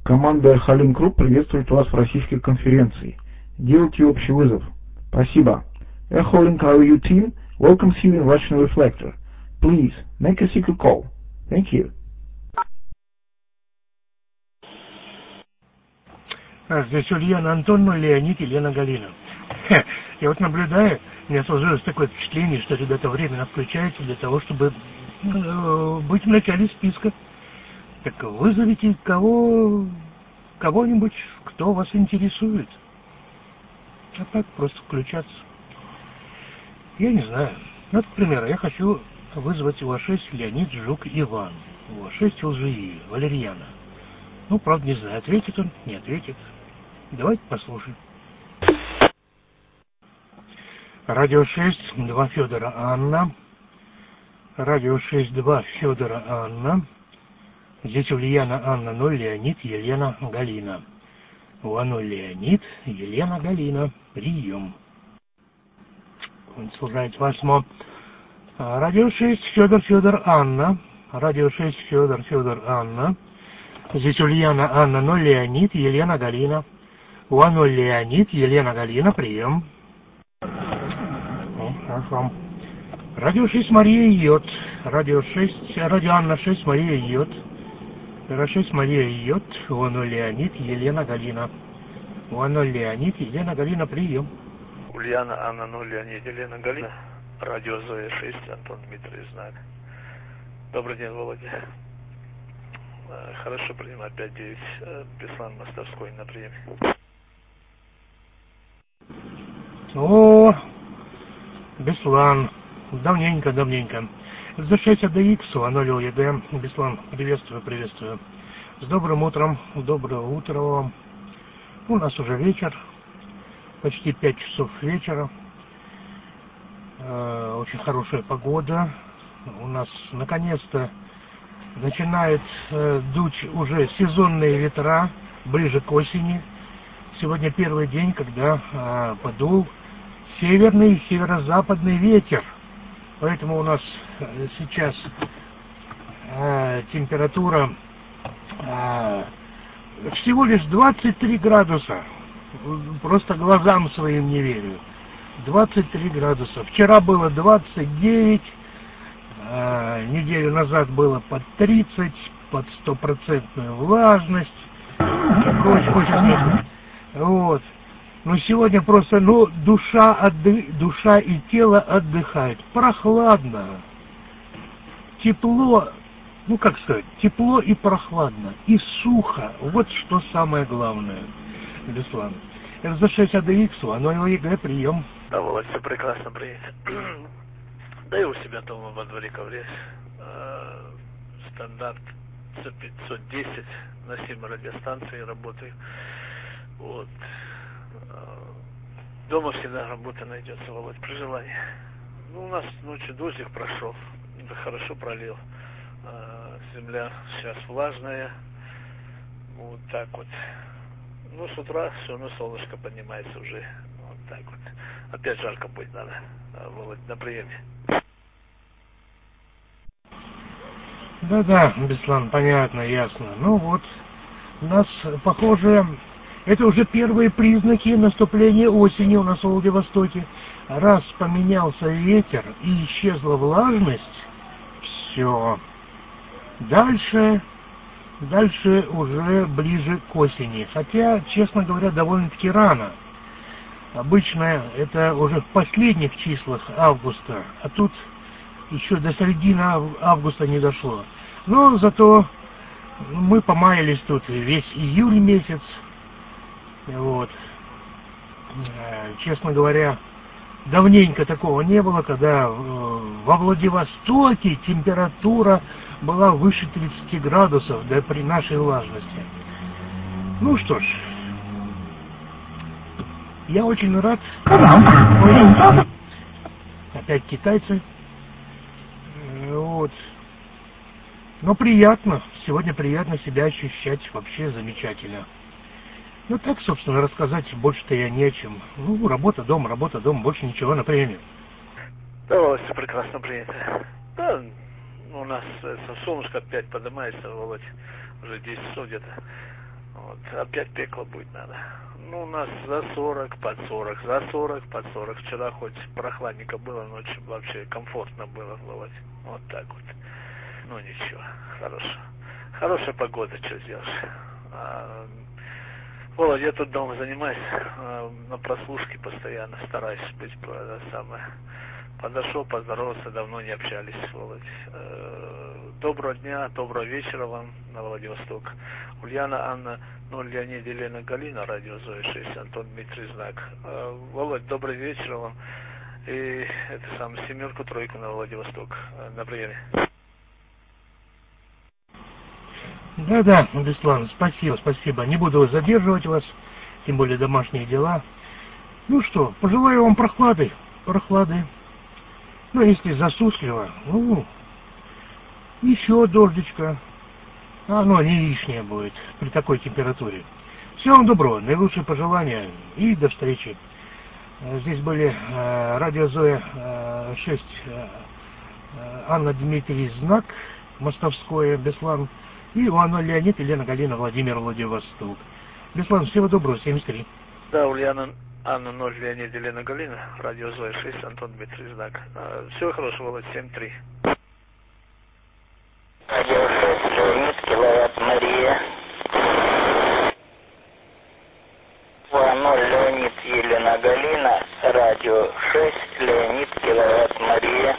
Команда Халин Групп приветствует вас в российской конференции. Делайте общий вызов. Спасибо. Echo Link RU team welcomes you in Russian Reflector. Please make a secret call. Thank you. Здесь Ульяна Антоновна, Леонид, Елена Галина. Я вот наблюдаю, у меня сложилось такое впечатление, что ребята временно включаются для того, чтобы быть в начале списка. Так вызовите кого-нибудь, кто вас интересует. А так просто включаться. Я не знаю. Ну, например, я хочу вызвать УА-6 Леонид, Жук, Иван. УА-6 ЛЖИ, Валерьяна. Ну, правда, не знаю, ответит он, не ответит. Давайте послушаем. Радио 6, 2 Федора Анна. Радио 6, 2 Федора Анна. Здесь Ульяна, Анна 0, Леонид, Елена, Галина. УА-0 Леонид, Елена, Галина. Прием. Служает 8. Радио 6, Федор, Анна. Радио 6, Федор, Анна. Здесь Ульяна, Анна 0, Леонид, Елена, Галина. УА-0 Леонид, Елена, Галина. Прием. Хорошо. Радио 6, Мария Йод. Радио Анна 6, Мария Йод. Радио 6, Мария Йод. УА-0 Леонид, Елена, Галина. УА-0 Леонид, Елена, Галина. Прием. Ульяна, Анна 0, Леонид, Елена, Галина. Радио Зоя 6, Антон Дмитрий знак. Добрый день, Володя. Хорошо, принимаю 5-9. Беслан Мостовской на приеме. О, Беслан. Давненько. За6 АДХ, УА-0 ОЕД. Беслан, приветствую. С добрым утром. Доброе утро вам. У нас уже вечер. Почти 5 часов вечера. Очень хорошая погода. У нас наконец-то начинает дуть уже сезонные ветра, ближе к осени. Сегодня первый день, когда подул северный и северо-западный ветер. Поэтому у нас сейчас температура всего лишь 23 градуса. Просто глазам своим не верю. 23 градуса. Вчера было 29, неделю назад было под 30, под 100% влажность. Очень. Вот. Но сегодня просто, душа и тело отдыхают. Прохладно. Тепло, тепло и прохладно. И сухо. Вот что самое главное. Беслан. РЗ-6 АДХ, УА-0 ЕГЭ, прием. Да, Володь, все прекрасно приедет. Да и у себя дома во дворе ковре. Стандарт C510 на 7 радиостанций работаю. Вот. Дома всегда работа найдется, Володь, при желании. У нас ночью дождик прошел, да хорошо пролил. Земля сейчас влажная. Вот так вот. С утра все равно солнышко поднимается уже. Вот так вот. Опять жарко будет надо. Володь, на приеме. Да, Беслан, понятно, ясно. У нас, похоже, это уже первые признаки наступления осени у нас в Владивостоке. Раз поменялся ветер и исчезла влажность, все. Дальше уже ближе к осени. Хотя, честно говоря, довольно-таки рано. Обычно это уже в последних числах августа, а тут еще до середины августа не дошло. Но зато мы помаялись тут весь июль месяц. Вот. Честно говоря, давненько такого не было, когда во Владивостоке температура была выше 30 градусов, да при нашей влажности. Что ж, я очень рад. Опять китайцы. Вот. Но приятно, сегодня приятно себя ощущать, вообще замечательно. Так, собственно, рассказать больше-то я не о чем. Работа, дом, больше ничего на приеме. Да, все прекрасно принято. Да, у нас солнышко опять поднимается, Володь, уже 10 часов где-то. Вот, опять пекло будет надо. Ну, у нас за 40, под 40, за 40, под 40. Вчера хоть прохладненько было, ночью вообще комфортно было, Володь. Вот так вот. Ну, ничего, хорошо. Хорошая погода, что сделаешь. Володь, я тут дома занимаюсь, на прослушке постоянно стараюсь быть, самое. Подошел, поздоровался, давно не общались, Володь. Доброго дня, доброго вечера вам на Владивосток. Ульяна, Анна, Леонид, Елена, Галина, радио Зоя 6, Антон, Дмитрий, Знак. Володь, добрый вечер вам. И это самое, 7, 3 на Владивосток. На приеме. Да, Беслан, спасибо. Не буду задерживать вас, тем более домашние дела. Ну что, пожелаю вам прохлады. Ну, если засушливо, еще дождичка. Оно не лишнее будет при такой температуре. Всего вам доброго, наилучшие пожелания и до встречи. Здесь были радио Зоя 6, Анна, Дмитрий, Знак, Мостовское, Беслан, и Иван, Леонид, Елена, Галина, Владимир, Владивосток. Беслан, всего доброго, 73. Да, Ульяна, Анна, 0, Леонид, Елена, Галина, радио Зоя 6, Антон, Дмитрий, Знак. Всего хорошего, Володь, 7-3. Радио 6, Леонид, киловатт, Мария. 2-0, Леонид, Елена, Галина, радио 6, Леонид, киловатт, Мария.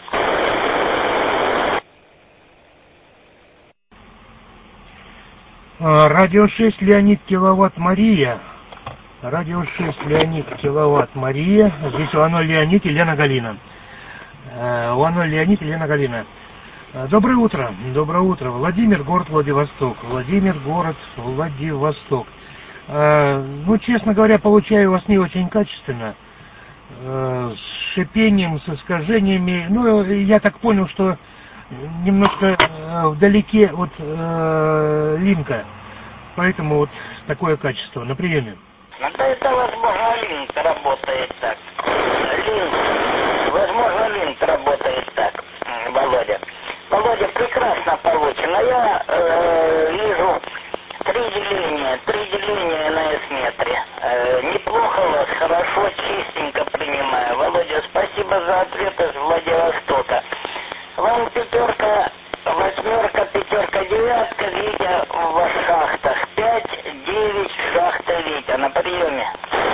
Радио 6, Леонид, киловатт, Мария. Радио 6, Леонид, киловатт, Мария. Здесь Иванов Леонид, Елена, Галина. Иванов Леонид, Елена, Галина. Доброе утро. Владимир, город Владивосток. Ну, честно говоря, получаю вас не очень качественно. С шипением, с искажениями. Ну, я так понял, что немножко вдалеке от линка. Поэтому вот такое качество. На приеме. Ну, да это, возможно, линк работает так. Возможно, линк работает так, Володя. Володя, прекрасно получено. Я вижу три деления на S-метре. Неплохо у вас, хорошо, чистенько принимаю. Володя, спасибо за ответ из Владивостока. Вам 5, 8, 5, 9, Витя в шахтах. 5, 9, шахта Витя. На приеме.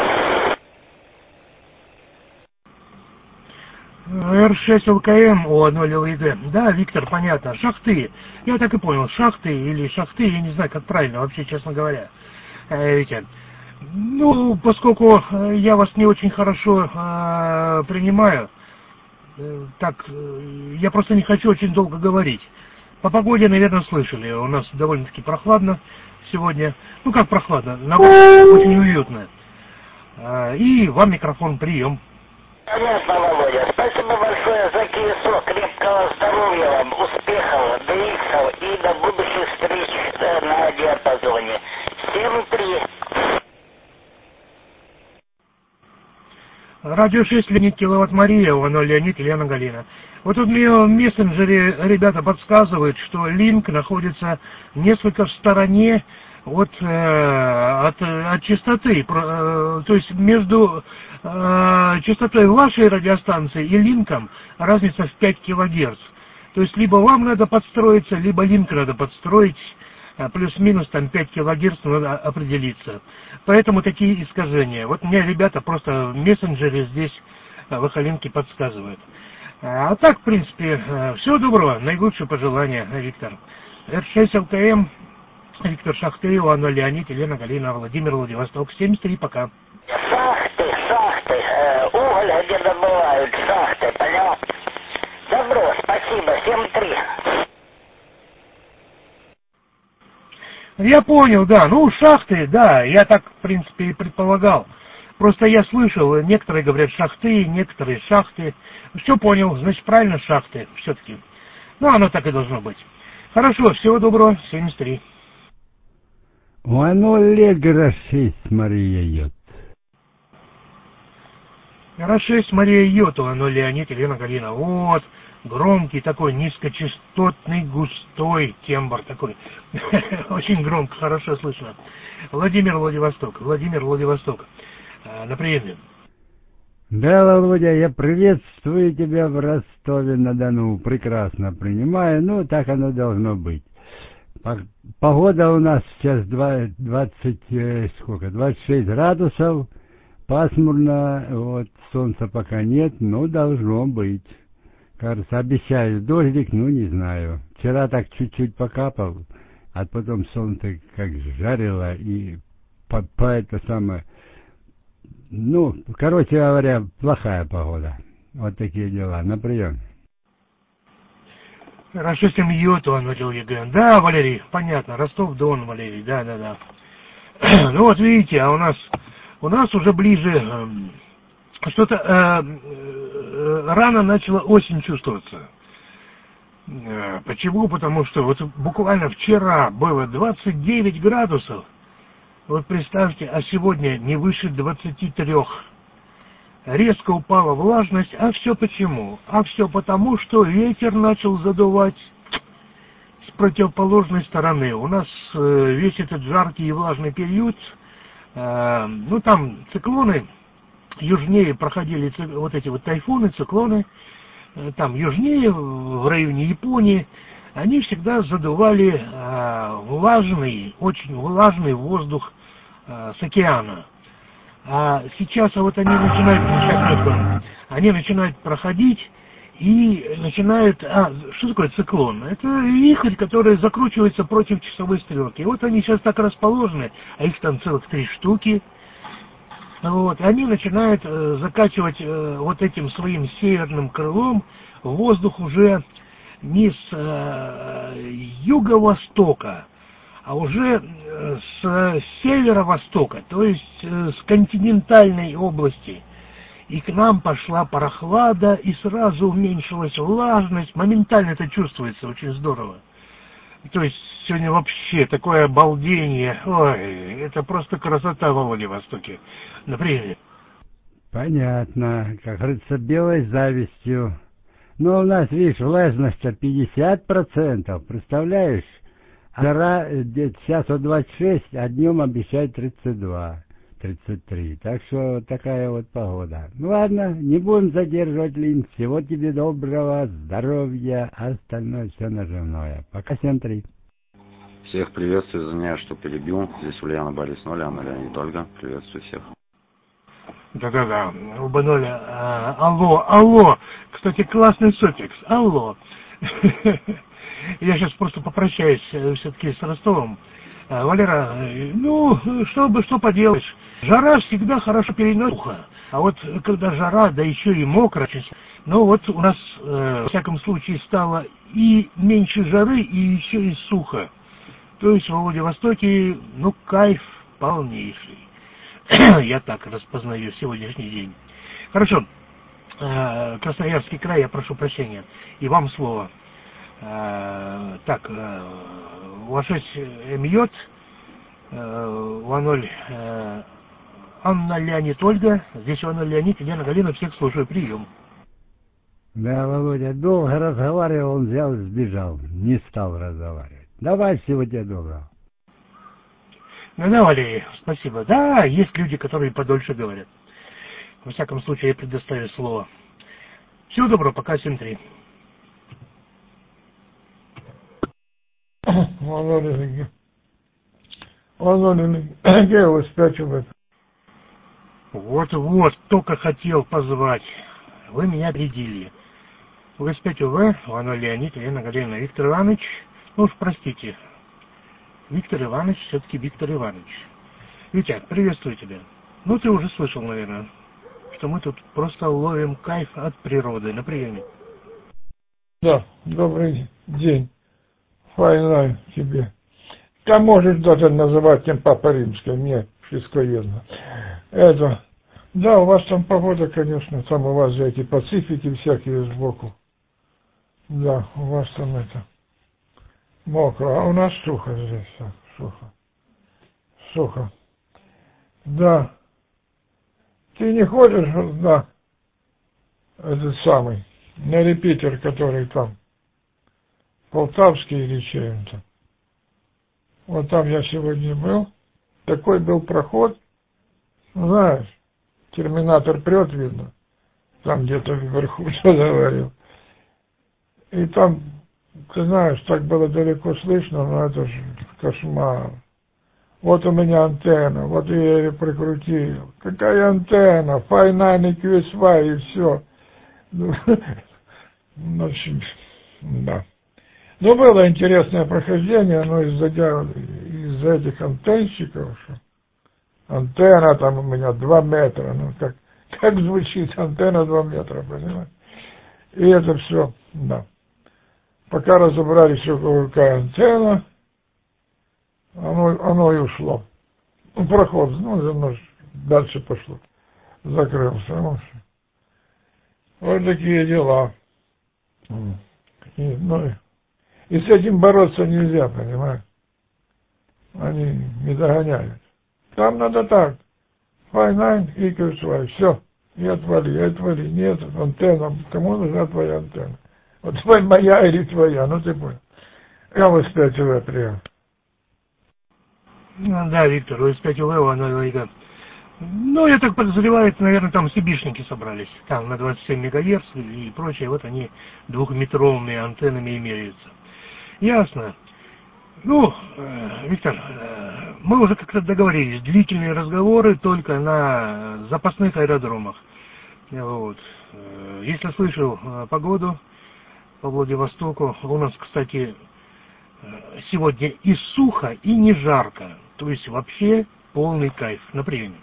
Р6 ЛКМ О0 ЛИД. Да, Виктор, понятно. Шахты. Я так и понял. Шахты, я не знаю, как правильно, вообще, честно говоря. Витя. Ну, поскольку я вас не очень хорошо принимаю, так, я просто не хочу очень долго говорить. По погоде, наверное, слышали. У нас довольно-таки прохладно сегодня. Ну, как прохладно? Наоборот, очень уютно. И вам микрофон, прием. Понятно, Володя. Спасибо большое за КСО. Крепкого здоровья вам, успехов, ДХ и до будущих встреч на диапазоне. 7-3. Радио 6, Леонид, киловатт, Мария, Иванов Леонид, Елена, Галина. Вот тут мне в мессенджере ребята подсказывают, что линк находится несколько в стороне от частоты. То есть между частотой вашей радиостанции и линком разница в 5 килогерц. То есть либо вам надо подстроиться, либо линк надо подстроить. Плюс-минус там 5 килогерц надо определиться. Поэтому такие искажения. Вот мне ребята просто в мессенджере здесь в Эхолинке подсказывают. А так, в принципе, всего доброго. Наилучшие пожелания, Виктор. Р6 ЛКМ, Виктор Шахты, Иван Леонид, Елена, Галина, Владимир, Владивосток. 73, пока. Шахты. Уголь, где добывают шахты, понял? Добро, спасибо. 7-3. Я понял, да. Ну, шахты, да, я так, в принципе, и предполагал. Просто я слышал, некоторые говорят шахты, некоторые шахты. Все понял, значит, правильно шахты все-таки. Ну, оно так и должно быть. Хорошо, всего доброго, 73. Оно Р6, Мария Йот. Р6, Мария Йот, оно Леонид, Елена, Галина. Вот, громкий такой, низкочастотный, густой тембр такой. Очень громко, хорошо слышно. Владимир, Владивосток. Владимир, Владивосток. На приеме. Да, Володя, я приветствую тебя в Ростове-на-Дону. Прекрасно принимаю. Ну, так оно должно быть. Погода у нас сейчас 26 градусов. Пасмурно. Вот, солнца пока нет, но должно быть. Кажется, обещают дождик, ну, не знаю. Вчера так чуть-чуть покапал, а потом солнце как жарило, и по это самое... Ну, короче говоря, плохая погода. Вот такие дела. На прием. Хорошо, семьёт, он начал ЕГЭ. Да, Валерий, понятно. Ростов-Дон, Валерий, да. Ну вот видите, а у нас уже ближе... Что-то рано начала осень чувствоваться. Почему? Потому что вот буквально вчера было 29 градусов. Вот представьте, а сегодня не выше 23. Резко упала влажность. А все почему? А все потому, что ветер начал задувать с противоположной стороны. У нас весь этот жаркий и влажный период, ну там циклоны, южнее проходили вот эти вот тайфуны, циклоны, там южнее, в районе Японии, они всегда задували влажный, очень влажный воздух с океана. А сейчас вот они начинают проходить и начинают... что такое циклон? Это вихрь, который закручивается против часовой стрелки. И вот они сейчас так расположены, а их там целых 3 штуки. Вот, и они начинают закачивать вот этим своим северным крылом воздух уже не с юго-востока, а уже с северо-востока, то есть с континентальной области. И к нам пошла прохлада, и сразу уменьшилась влажность. Моментально это чувствуется, очень здорово. То есть сегодня вообще такое обалдение. Ой, это просто красота во Владивостоке. Например. Понятно. Как говорится, белой завистью. Но у нас, видишь, влажность 50%. Представляешь? Жара сейчас 26, а днем обещают 32, 33. Так что такая вот погода. Ну ладно, не будем задерживать, Лин. Всего тебе доброго, здоровья, остальное все наживное. Пока, 7-3. Всех приветствую, извиняюсь, что перебил. Здесь Ульяна Борис Ноля, Леонид Ольга. Приветствую всех. Да-да-да, у Баноля. Алло. Кстати, классный суффикс. Алло. Я сейчас просто попрощаюсь все-таки с Ростовом. Валера, ну, что поделаешь. Жара всегда хорошо переносит ухо. А вот когда жара, да еще и мокро, ну вот у нас, во всяком случае, стало и меньше жары, и еще и сухо. То есть во Владивостоке, ну, кайф полнейший. Я так распознаю сегодняшний день. Хорошо. Красноярский край, я прошу прощения. И вам слово. Так, ложись Мьет, 2-0, Анна Леонид Ольга, здесь 2-0 Леонид, Елена Галина, всех слушаю, прием. Да, Володя, долго разговаривал, он взял и сбежал, не стал разговаривать. Давай, всего тебе доброго. Да, Валерий, спасибо. Да, есть люди, которые подольше говорят. Во всяком случае, я предоставлю слово. Всего доброго, пока, 7-3. Володя, где вы спрячиваете? Вот, только хотел позвать. Вы меня опередили. Вы 5 УВ, Вано Леонид, Елена Галина, Виктор Иванович. Ну уж простите. Виктор Иванович, все-таки Виктор Иванович. Витя, приветствую тебя. Ну, ты уже слышал, наверное, что мы тут просто ловим кайф от природы на приеме. Да, добрый день. Файна тебе. Ты можешь даже называть им Папа Римский, мне фискоедно. Это, да, у вас там погода, конечно, там у вас же эти пацифики всякие сбоку. Да, у вас там это мокро, а у нас сухо здесь, сухо. Да. Ты не ходишь на этот самый, на репитер, который там, Полтавский или чем-то. Вот там я сегодня был. Такой был проход, знаешь, терминатор прет, видно, там где-то вверху, что говорил. И там, ты знаешь, так было далеко слышно, но это же кошмар. Вот у меня антенна, вот я ее прикрутил. Какая антенна? Файнальный QSY и все. Ну, в общем, да. Но было интересное прохождение, но из-за этих антенщиков, что антенна там у меня 2 метра, ну как звучит антенна 2 метра, понимаешь? И это все, да. Пока разобрались, какая антенна, оно и ушло. Ну, проход, оно дальше пошло. Закрылся. Вот такие дела. И с этим бороться нельзя, понимаешь? Они не догоняют. Там надо так. Файнайн и QSY. Все. И отвали. Нет, антенна. Кому нужна твоя антенна? Вот моя или твоя, ну ты понял. Я в СП-ТВ приехал. Да, Виктор, у СП-ТВ, оно это... Ну, я так подозреваю, наверное, там сибишники собрались. Там на 27 мегагерц и прочее. Вот они 2-метровыми антеннами имеются. Ясно. Ну, Виктор, мы уже как-то договорились. Длительные разговоры только на запасных аэродромах. Вот. Если слышал погоду по Владивостоку, у нас, кстати, сегодня и сухо, и не жарко. То есть вообще полный кайф на приеме.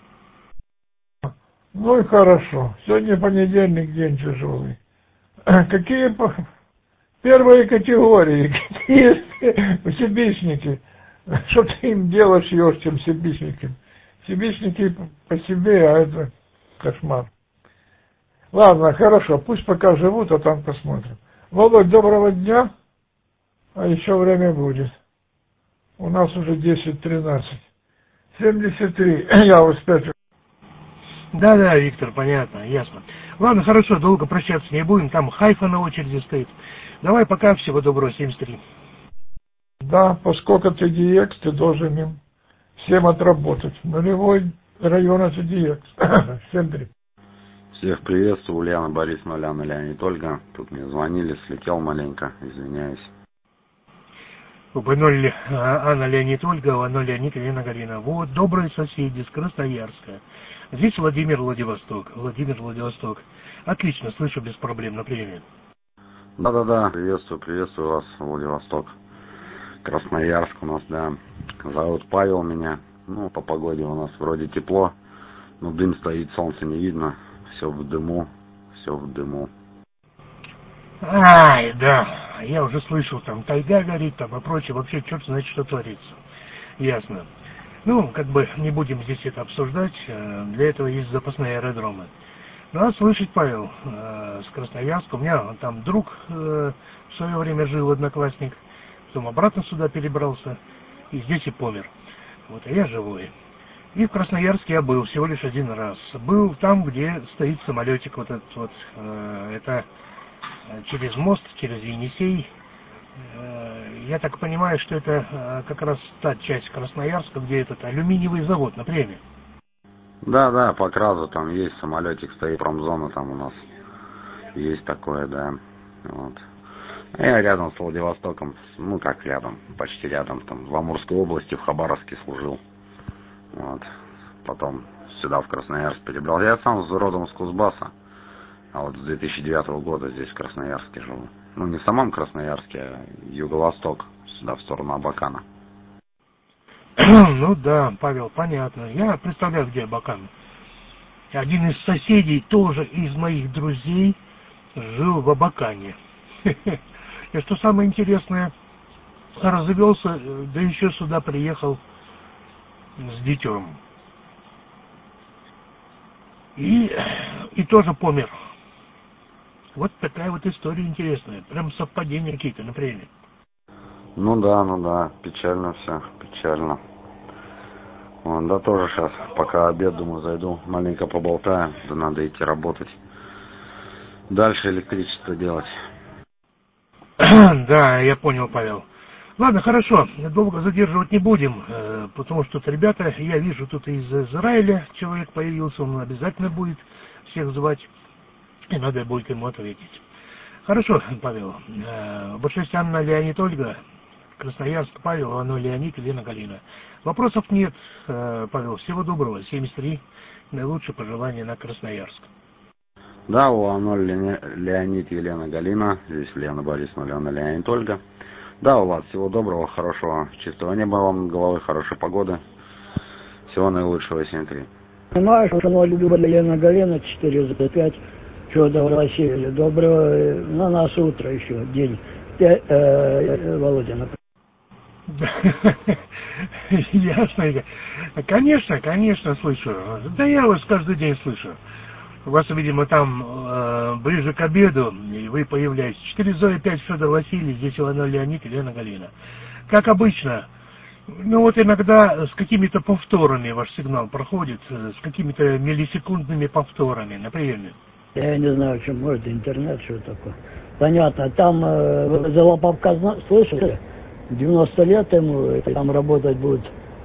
Ну и хорошо. Сегодня понедельник, день тяжелый. Какие первые категории? Какие сибичники? Что ты им делаешь, чем сибичники? Сибичники по себе, а это кошмар. Ладно, хорошо, пусть пока живут, а там посмотрим. Володь, доброго дня. А еще время будет. У нас уже 10:13. 73. Я успею. Да, Виктор, понятно, ясно. Ладно, хорошо, долго прощаться не будем. Там Хайфа на очереди стоит. Давай пока, всего доброго, 73. Да, поскольку ты DX, ты должен им всем отработать. Нулевой район это DX. 73. Всех приветствую, Ульяна Борисовна, Ляна, Леонид, Ольга. Тут мне звонили, слетел маленько, извиняюсь. В0 Анна, Леонид, Ольга, В0 Леонид, Елена, Галина. Вот, добрые соседи с Красноярска. Здесь Владимир, Владивосток. Отлично, слышу без проблем на приеме. Да, приветствую вас, Владивосток. Красноярск у нас, да. Зовут Павел меня. Ну, по погоде у нас вроде тепло, но дым стоит, солнца не видно. Все в дыму. Ай, да, я уже слышал, там тайга горит, там и прочее, вообще черт знает, что творится. Ясно. Ну, как бы не будем здесь это обсуждать, для этого есть запасные аэродромы. Надо слышать, Павел, с Красноярска, у меня там друг в свое время жил, одноклассник, потом обратно сюда перебрался, и здесь и помер. Вот, а я живой. И в Красноярске я был всего лишь один раз. Был там, где стоит самолетик вот этот вот, это через мост, через Енисей. Я так понимаю, что это как раз та часть Красноярска, где этот алюминиевый завод на приеме. Да, по Кразу там есть самолетик, стоит промзона, там у нас есть такое, да. Вот. Я рядом с Владивостоком, ну как рядом, почти рядом, там в Амурской области, в Хабаровске служил. Вот. Потом сюда в Красноярск перебрал. Я сам родом с Кузбасса, а вот с 2009 года здесь в Красноярске живу. Ну не в самом Красноярске, а юго-восток, сюда в сторону Абакана. Ну да, Павел, понятно. Я представляю, где Абакан. Один из соседей, тоже из моих друзей, жил в Абакане. И что самое интересное, развелся, да еще сюда приехал с детем. И тоже помер. Вот такая вот история интересная. Прям совпадения какие-то, например. Ну да, печально все, печально. Вон, да тоже сейчас, пока обед, думаю, зайду, маленько поболтаю, да надо идти работать. дальше электричество делать. Да, я понял, Павел. Ладно, хорошо, долго задерживать не будем, потому что тут ребята, я вижу, тут из Израиля человек появился, он обязательно будет всех звать, и надо будет ему ответить. Хорошо, Павел. Большая Анна, Леонид, Ольга, Красноярск, Павел, Анна, Леонид, Елена, Галина. Вопросов нет, Павел, всего доброго, 73, наилучшие пожелания на Красноярск. Да, у Анны Леонид, Елена, Галина, здесь Лена Борисовна, Лена, Леонид, Ольга. Да, у вас всего доброго, хорошего, чистого неба вам над головой, хорошей погоды. Всего наилучшего, 7-3. Понимаешь, что любит Лена Галина, 4 за 5, чего-то Василия. Доброго, на нас утро еще, день. Володя, Ясно. Конечно, слышу. Да я вас каждый день слышу. У вас, видимо, там ближе к обеду, и вы появляетесь. 4 Зоя, 5 Федор Василий, здесь Иван Леонид и Лена Галина. Как обычно, ну вот иногда с какими-то повторами ваш сигнал проходит, с какими-то миллисекундными повторами, например. Я не знаю, что может интернет, что такое. Понятно, там Залоповка, слышали? 90 лет ему, там работать будет,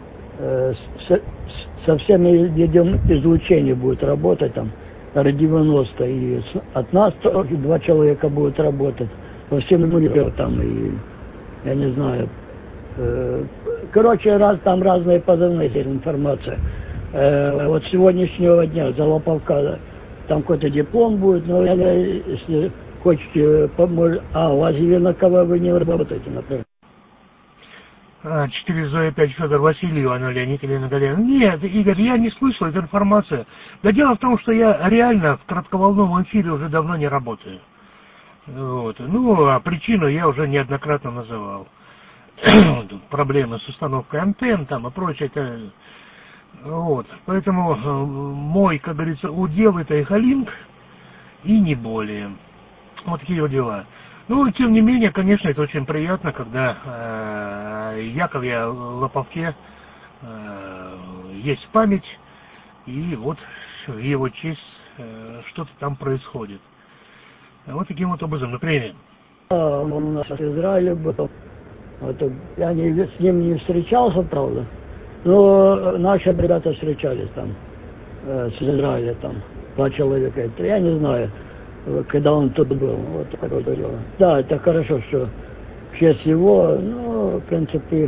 со всеми видом излучения будет работать там. 90, и от нас тоже 2 человека будут работать по всему миру там, и я не знаю, короче, там разные позывные информация. Вот с сегодняшнего дня Залоповка, там какой-то диплом будет, но если хотите, поможет. У вас Елена, кого вы не работаете, например? 4 Зоя, 5 Федор Васильев, Анна Леонид, Елена Галина. Нет, Игорь, я не слышал эту информацию. Да дело в том, что я реально в коротковолновом эфире уже давно не работаю. Вот. Ну, а причину я уже неоднократно называл. Проблемы с установкой антенн там и прочее. Вот. Поэтому мой, как говорится, удел это эхолинк и не более. Вот такие вот дела. Ну, тем не менее, конечно, это очень приятно, когда Яковле Лоповке есть память, и вот в его честь что-то там происходит. Вот таким вот образом, например. Он у нас в Израиле был. Вот, я с ним не встречался, правда, но наши ребята встречались там, с Израиля, там, 2 человека. Я не знаю, когда он тут был. Вот такое дело. Да, это хорошо, что в честь его, ну, в принципе,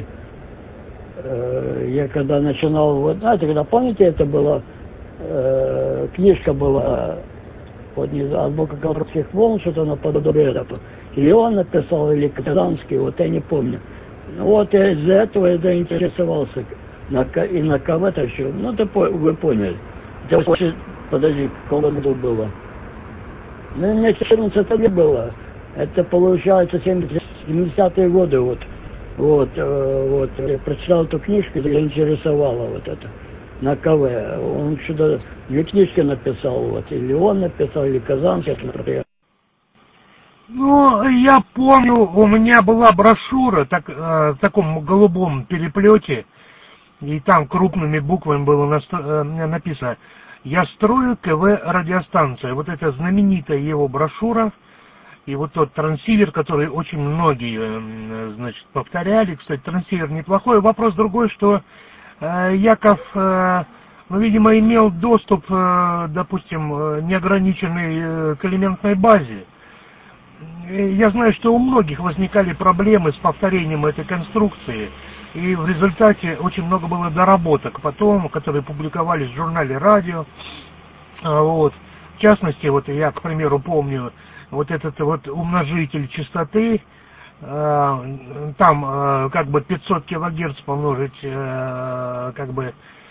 я когда начинал, вот, знаете, когда, помните, это была, книжка была, вот, не знаю, азбука Кавказских волн, что-то наподобие этого. Или он написал, или Казанский, вот я не помню. Вот я из-за этого я заинтересовался, и на кого-то еще, ну, вы поняли. Это, подожди, в каком году было? Ну, мне 14 лет было. Это получается 70-е годы, вот. Я прочитал эту книжку, и заинтересовало вот это. На КВ. Он что-то 2 книжки написал, вот. Или он написал, или Казанский, например. Ну, я помню, у меня была брошюра в таком голубом переплете, и там крупными буквами было написано «Я строю КВ радиостанцию». Вот это знаменитая его брошюра, и вот тот трансивер, который очень многие, значит, повторяли. Кстати, трансивер неплохой. Вопрос другой, что Яков, ну, видимо, имел доступ, допустим, неограниченный к элементной базе. Я знаю, что у многих возникали проблемы с повторением этой конструкции, и в результате очень много было доработок потом, которые публиковались в журнале «Радио». Вот. В частности, вот я, к примеру, помню вот этот вот умножитель частоты, там как бы 500 килогерц помножить, как бы,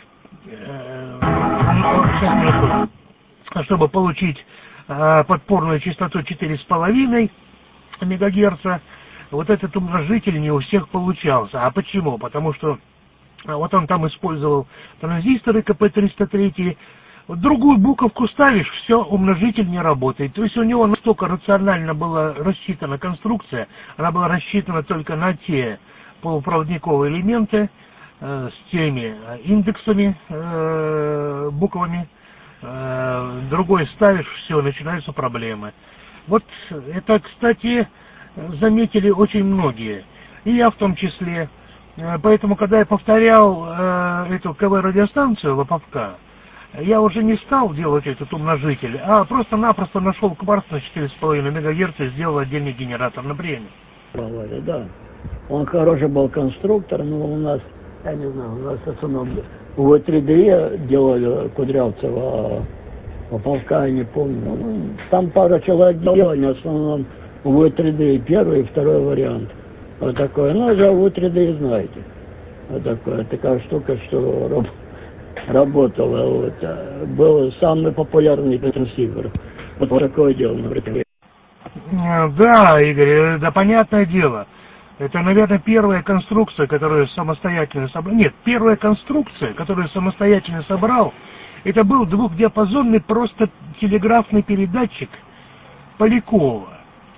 чтобы получить подпорную частоту 4,5 мегагерца. Вот этот умножитель не у всех получался. А почему? Потому что вот он там использовал транзисторы КП-303. Вот другую буковку ставишь, все, умножитель не работает. То есть у него настолько рационально была рассчитана конструкция, она была рассчитана только на те полупроводниковые элементы с теми индексами, буквами, другой ставишь, все, начинаются проблемы. Вот это, кстати, заметили очень многие, и я в том числе. Поэтому, когда я повторял эту КВ-радиостанцию Лоповка, я уже не стал делать этот умножитель, а просто-напросто нашел кварц на 4,5 МГц и сделал отдельный генератор на бреме. Володя, да. Он хороший был конструктор, но у нас, я не знаю, у нас в основном в 3D делали Кудрявцева, а Лоповка я не помню. Ну, там пара человек делали, в основном в 3D первый и второй вариант. Вот такое. Ну, уже в 3D знаете. Вот такое. Такая штука, что работала. Вот. Был самый популярный трансивер. Вот такое дело, например. Да, Игорь, да, понятное дело. Это, наверное, первая конструкция, которую самостоятельно собрал. Нет, первая конструкция, которую самостоятельно собрал, это был двухдиапазонный просто телеграфный передатчик Полякова.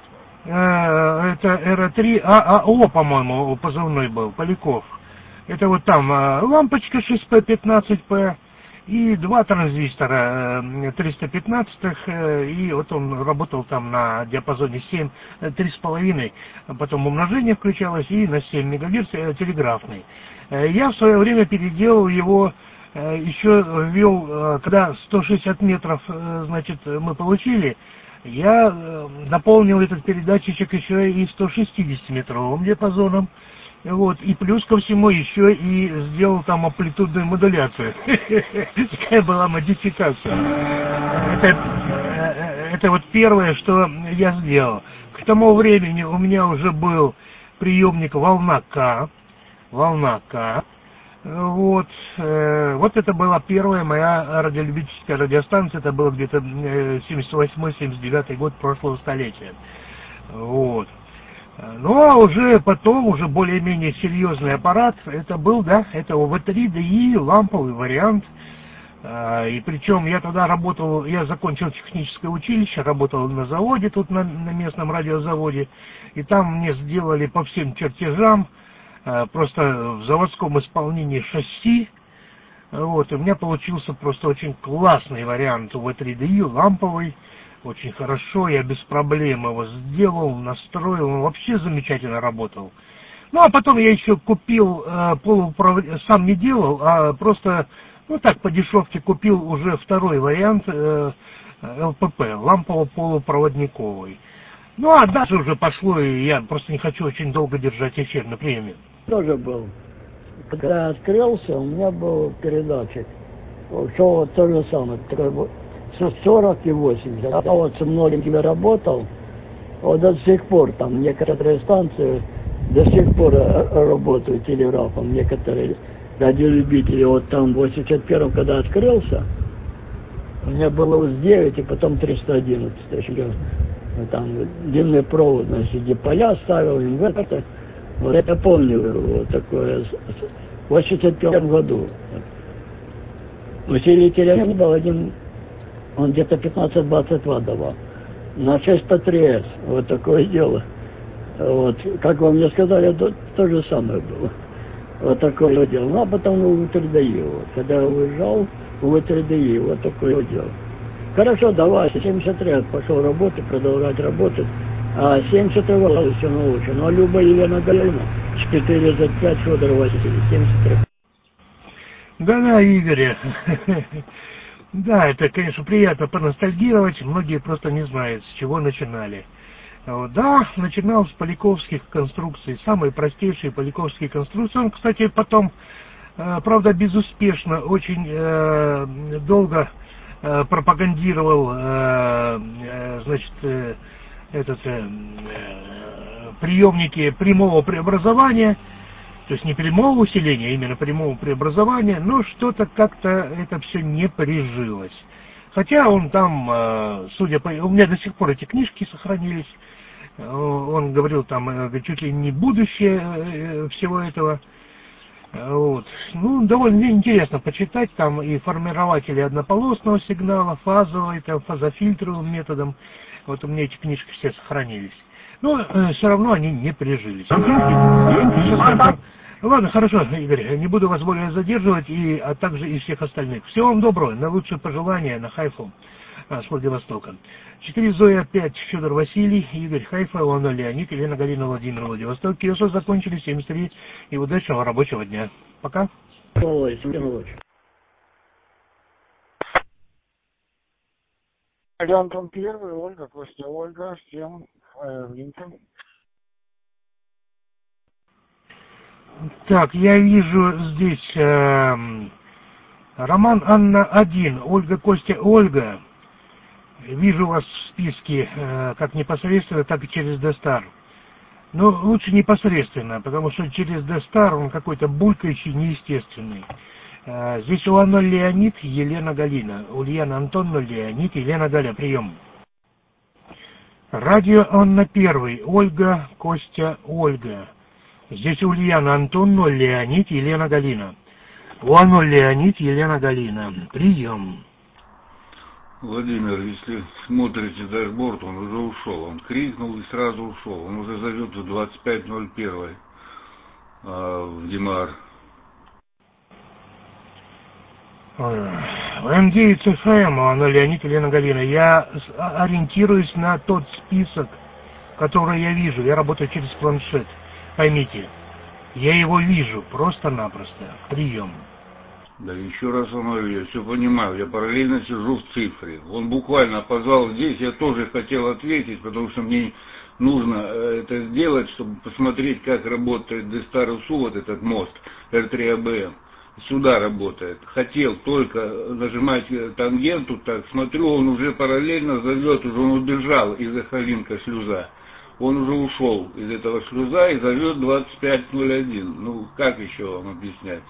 Это РА-3 ААО, по-моему, позывной был, Поляков. Это вот там лампочка 6P15P и два транзистора 315-х, и вот он работал там на диапазоне 7, 3,5, потом умножение включалось, и на 7 МГц телеграфный. Я в свое время переделал его, еще ввел, когда 160 метров, значит, мы получили, я дополнил этот передатчик еще и 160-метровым диапазоном. Вот, и плюс ко всему еще и сделал там амплитудную модуляцию. Такая была модификация. Это вот первое, что я сделал. К тому времени у меня уже был приемник волна К. Вот это была первая моя радиолюбительская радиостанция. Это было где-то 78-79 год прошлого столетия. Вот. Ну, а уже потом, уже более-менее серьезный аппарат, это был, да, это ОВ-3DI, ламповый вариант. И причем я тогда работал, я закончил техническое училище, работал на заводе, тут на местном радиозаводе. И там мне сделали по всем чертежам, просто в заводском исполнении шасси. Вот, и у меня получился просто очень классный вариант ОВ-3DI, ламповый. Очень хорошо, я без проблем его сделал, настроил, он вообще замечательно работал. Ну, а потом я еще купил полупровод... сам не делал, а просто, ну так, по дешевке купил уже второй вариант ЛПП, лампово-полупроводниковый. Ну, а дальше уже пошло, и я просто не хочу очень долго держать эфир на приеме. Тоже был. Когда я открылся, у меня был передатчик. Все то же самое, 40 и 80. Я вот со многими работал, вот до сих пор там некоторые станции до сих пор работают телеграфом, некоторые радиолюбители. Вот там в 81-м, когда открылся, у меня было УЗ-9 и потом 311. Там длинный провод, значит, где поля ставил, инвертор. Вот это помню, вот такое, в 81 году. Усилитель был один, он где-то 15-20 Вт давал. На 603С, вот такое дело. Вот, как вам мне сказали, то же самое было. Вот такое дело. Ну, а потом в 3DI, вот. Когда я уезжал, в 3DI, вот такое дело. Хорошо, давай, 73 пошел работать, продолжать работать. А 73 все научу. Но Люба Елена Галина, 4Z5, Федор Васильевич, 73. Да, Игорь. Да, это, конечно, приятно поностальгировать. Многие просто не знают, с чего начинали. Да, начинал с поляковских конструкций, самые простейшие поляковские конструкции. Он, кстати, потом, правда, безуспешно, очень долго пропагандировал, значит, приемники прямого преобразования, то есть не прямого усиления, а именно прямого преобразования, но что-то как-то это все не прижилось. Хотя он там, судя по... У меня до сих пор эти книжки сохранились. Он говорил там чуть ли не будущее всего этого. Вот. Ну, довольно интересно почитать, там и формирователи однополосного сигнала, фазовый, там, фазофильтровым методом. Вот у меня эти книжки все сохранились. Но все равно они не прижились. Ладно, хорошо, Игорь, не буду вас более задерживать, а также и всех остальных. Всего вам доброго, наилучшие пожелания на Хайфу с Владивостока. 4 Зоя 5 Федор Василий, Игорь Хайфа, Леонид Леонид, Елена Галина, Владимир Владивосток. Киосо закончили, 73, и удачного рабочего дня. Пока. Антон Первый, Ольга, Костя, Ольга, всем Линкольн. Так, я вижу здесь Роман Анна 1, Ольга Костя Ольга. Вижу вас в списке как непосредственно, так и через Дестар. Но лучше непосредственно, потому что через Дестар он какой-то булькающий, неестественный. Здесь Ульяна Леонид, Елена Галина. Ульяна Антонна Леонид, Елена Галя, прием. Радио Анна 1, Ольга Костя Ольга. Здесь Ульяна Антонна Леонид, Елена Галина. Ульяна Леонид, Елена Галина, прием. Владимир, если смотрите дашборд, он уже ушел. Он крикнул и сразу ушел. Он уже зовет в 25:01 в Димар. МД ЦФМ, Анна Леонид, Елена Галина. Я ориентируюсь на тот список, который я вижу. Я работаю через планшет. Поймите, я его вижу просто-напросто. Прием. Да еще раз говорю, я все понимаю, я параллельно сижу в цифре. Он буквально позвал здесь, я тоже хотел ответить, потому что мне нужно это сделать, чтобы посмотреть, как работает Дестар УСУ, вот этот мост, R3ABM. Сюда работает. Хотел только нажимать тангенту, так, смотрю, он уже параллельно зовет, уже он убежал из Эхолинка шлюза. Он уже ушел из этого шлюза и зовет 25:01. Ну, как еще вам объяснять?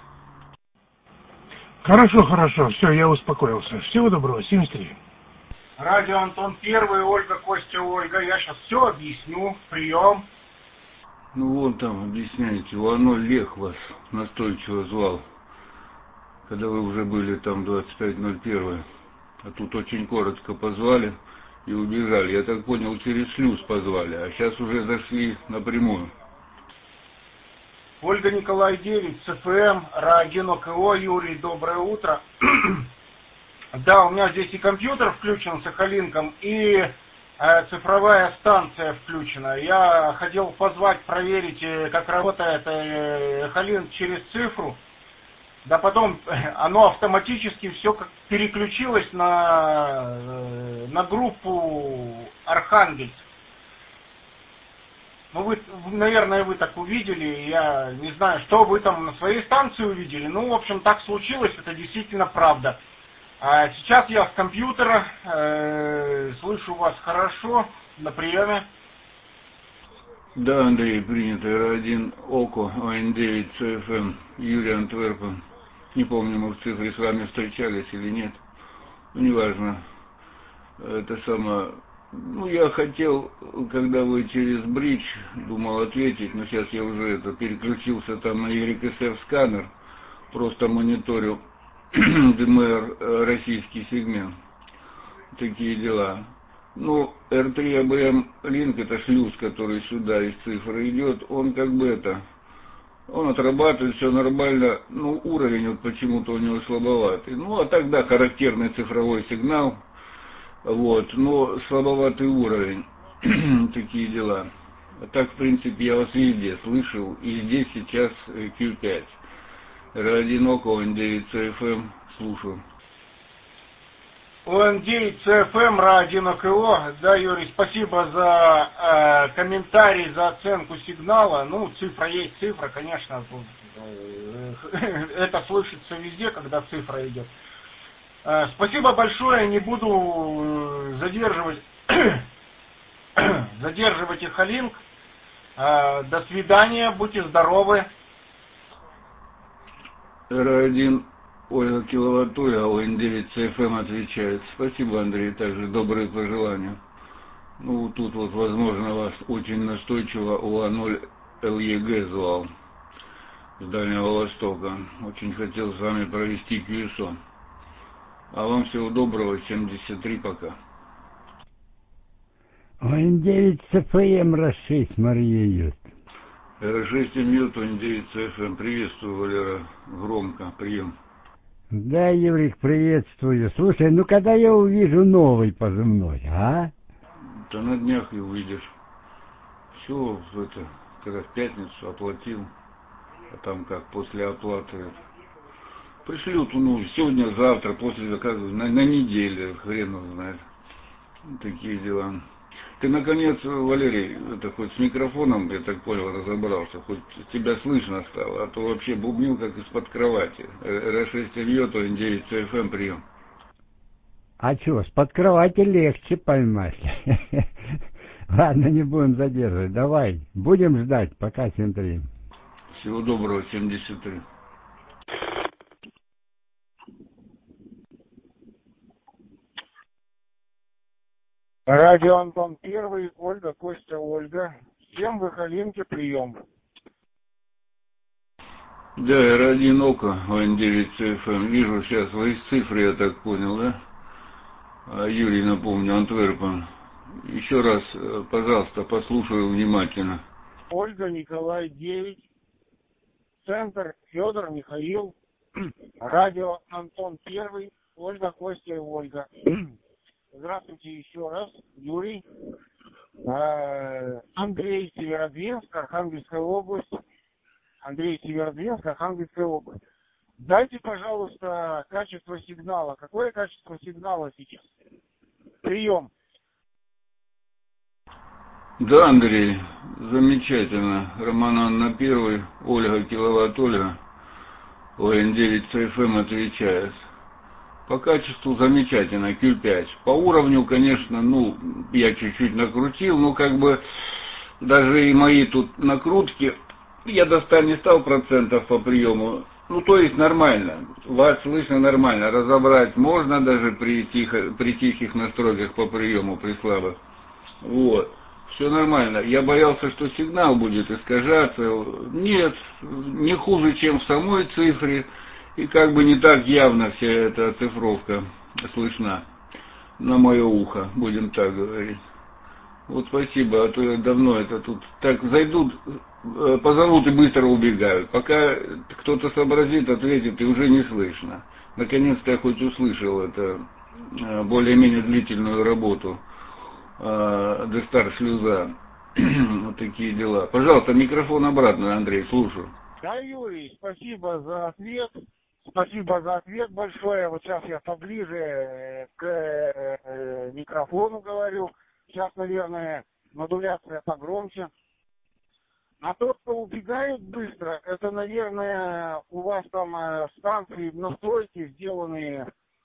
Хорошо, все, я успокоился. Всего доброго, 73. Радио Антон Первый, Ольга, Костя, Ольга. Я сейчас все объясню. Прием. Ну, вон там, объясняете, Леонид Лех вас настойчиво звал, когда вы уже были там 25:01. А тут очень коротко позвали и убежали. Я так понял, через шлюз позвали, а сейчас уже зашли напрямую. Ольга, Николай 9, ЦФМ, Радио КО, Юрий, доброе утро. Да, у меня здесь и компьютер включен с Эхолинком, и цифровая станция включена. Я хотел позвать, проверить, как работает Эхолинк через цифру. Да потом оно автоматически все как переключилось на группу Архангельск. Ну, вы, наверное, вы так увидели, я не знаю, что вы там на своей станции увидели. Ну, в общем, так случилось, это действительно правда. А сейчас я с компьютера, слышу вас хорошо, на приеме. Да, Андрей, принято. Р1 ОКО, ОН9, ЦФМ, Юрий Антверпен. Не помню, мы в цифре с вами встречались или нет. Ну, неважно. Это самое... Ну, я хотел, когда вы через бридж, думал ответить, но сейчас я уже переключился там на YSF сканер, просто мониторю ДМР российский сегмент. Такие дела. Ну, R3ABM линк, это шлюз, который сюда из цифры идет, он как бы он отрабатывает, все нормально, ну, уровень вот почему-то у него слабоватый. Ну, а тогда характерный цифровой сигнал. Вот, но слабоватый уровень, такие дела. А так, в принципе, я вас везде слышал, и здесь сейчас Q5. Р1 ОКО, ОН9 ЦФМ, слушаю. ОН9 ЦФМ, Ра1 ОКО. Да, Юрий, спасибо за комментарий, за оценку сигнала. Ну, цифра есть цифра, конечно, это слышится везде, когда цифра идет. Спасибо большое, не буду задерживать Эхолинк. До свидания, будьте здоровы. Р1 Ольга Киловаттуля, ОН9 ЦФМ отвечает. Спасибо, Андрей, также добрые пожелания. Ну, тут вот, возможно, вас очень настойчиво УА-0 ЛЕГ звал с Дальнего Востока. Очень хотел с вами провести QSO. А вам всего доброго, 73 пока. ОН9 ЦФМ Ра6, Мария Юст. R6 Ньютон 9 CFM. Приветствую, Валера. Громко. Прием. Да, Юрик, приветствую. Слушай, ну когда я увижу новый позывной, а? Да на днях и увидишь. Все, это, когда в пятницу оплатил, а там как после оплаты пришлют, ну, сегодня, завтра, после заказа, на неделю, хрен его знает. Такие дела. Ты, наконец, Валерий, это хоть с микрофоном, я так понял, разобрался, хоть тебя слышно стало, а то вообще бубнил, как из-под кровати. R6 Ньютон 9 CFM, прием. А чё, с-под кровати легче поймать. Ладно, не будем задерживать, давай, будем ждать, пока 7-3. Всего доброго, 73. Радио Антон Первый, Ольга, Костя, Ольга. Всем в Ихалинке прием. Да, R1 Око, ОН9 CFM. Вижу сейчас свои цифры, я так понял, да? Юрий, напомню, Антверпен. Еще раз, пожалуйста, послушаю внимательно. Ольга, Николай, 9. Центр, Федор, Михаил. Радио Антон Первый, Ольга, Костя и Ольга. Здравствуйте еще раз, Юрий. Андрей, Северодвинск, Архангельская область. Андрей, Северодвинск, Архангельская область. Дайте, пожалуйста, качество сигнала. Какое качество сигнала сейчас? Прием. Да, Андрей, замечательно. Роман Анна Первый, Ольга, Киловатт Ольга, ОН9 CFM отвечает. По качеству замечательно, Q5. По уровню, конечно, ну, я чуть-чуть накрутил, но как бы даже и мои тут накрутки, я достать не стал процентов по приему. Ну, то есть нормально, вас слышно нормально, разобрать можно даже при тихих настройках по приему, при слабых. Вот, все нормально. Я боялся, что сигнал будет искажаться. Нет, не хуже, чем в самой цифре. И как бы не так явно вся эта оцифровка слышна на мое ухо, будем так говорить. Вот спасибо, а то я давно это тут так зайдут, позовут и быстро убегают. Пока кто-то сообразит, ответит, и уже не слышно. Наконец-то я хоть услышал это более-менее длительную работу Дестар шлюза. Вот такие дела. Пожалуйста, микрофон обратно, Андрей, слушаю. Да, Юрий, спасибо за ответ. Спасибо за ответ большое. Вот сейчас я поближе к микрофону говорю. Сейчас, наверное, модуляция погромче. А тот, кто убегает быстро, это, наверное, у вас там станции настройки сделанные,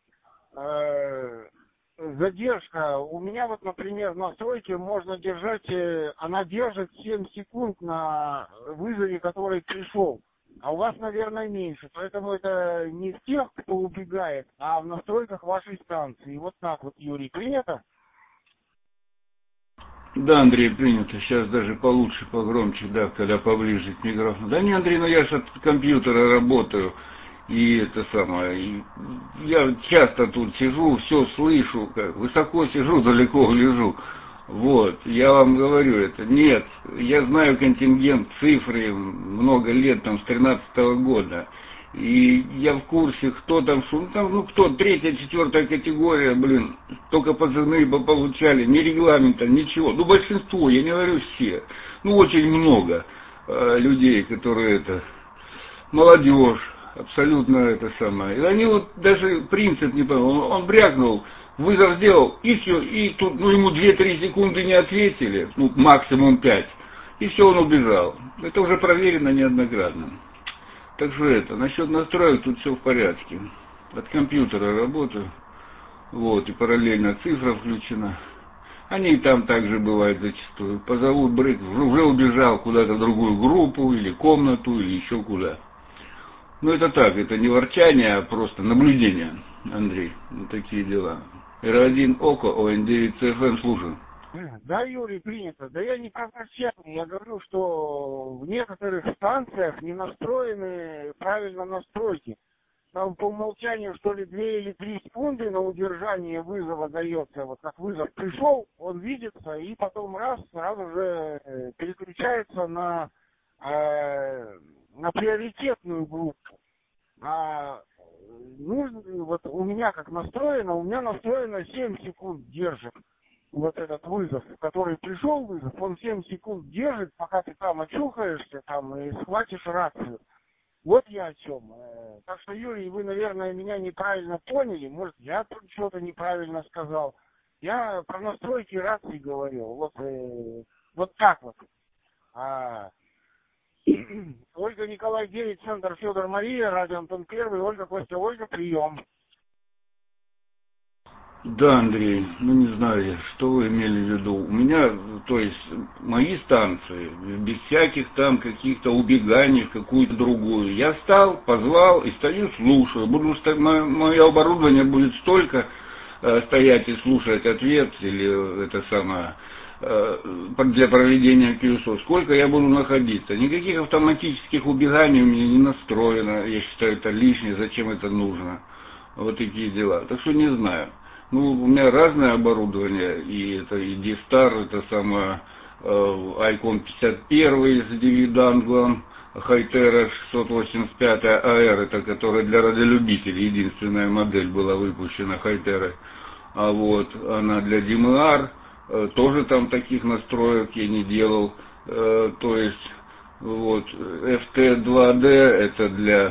задержка. У меня вот, например, в настройке можно держать, она держит 7 секунд на вызове, который пришел. А у вас, наверное, меньше. Поэтому это не в тех, кто убегает, а в настройках вашей станции. Вот так вот, Юрий, принято? Да, Андрей, принято. Сейчас даже получше, погромче, да, когда поближе к микрофону. Да не, Андрей, ну я же от компьютера работаю. И это самое, и я часто тут сижу, все слышу, как высоко сижу, далеко гляжу. Вот, я вам говорю это. Нет, я знаю контингент, цифры, много лет, там, с 13-го года. И я в курсе, кто там, ну, кто, 3-я, 4-я категория, блин, только позывные получали, ни регламента, ничего. Ну, большинство, я не говорю все, ну, очень много людей, которые это, молодежь, абсолютно это самое. И они вот даже принцип не понял, он брякнул, вызов сделал, и все, и тут, ну, ему 2-3 секунды не ответили, ну, максимум 5, и все, он убежал. Это уже проверено неоднократно. Так что это, насчет настроек тут все в порядке. От компьютера работаю, вот, и параллельно цифра включена. Они и там также бывают зачастую. Позовут брык, уже убежал куда-то в другую группу, или комнату, или еще куда. Ну это так, это не ворчание, а просто наблюдение, Андрей. Вот такие дела. R1 Око, ОН9 CFM, слушаю. Да, Юрий, принято. Да я не про ворчание. Я говорю, что в некоторых станциях не настроены правильно настройки. Там по умолчанию, что ли, 2 или 3 секунды на удержание вызова дается. Вот как вызов пришел, он видится, и потом раз, сразу же переключается на на приоритетную группу. Вот у меня как настроено, 7 секунд держит вот этот вызов, который пришел вызов, он 7 секунд держит, пока ты там очухаешься там и схватишь рацию. Вот я о чем. Так что, Юрий, вы, наверное, меня неправильно поняли, может, я тут что-то неправильно сказал. Я про настройки рации говорил, вот так вот. Ольга, Николай 9, Центр, Федор, Мария, радио Антон 1, Ольга, Костя, Ольга, прием. Да, Андрей, не знаю, что вы имели в виду. У меня, то есть, мои станции, без всяких там каких-то убеганий в какую-то другую. Я встал, позвал и стою, слушаю. Мое оборудование будет столько стоять и слушать ответ или это самое для проведения QSO, сколько я буду находиться. Никаких автоматических убеганий у меня не настроено. Я считаю, это лишнее, зачем это нужно. Вот такие дела. Так что не знаю. У меня разное оборудование, и это и D-Star, это самое Icon 51 с DVD-данглом, Hytera 685 AR, это которая для радиолюбителей, единственная модель была выпущена Hytera. А вот она для DMR, тоже там таких настроек я не делал. То есть вот FT2D это для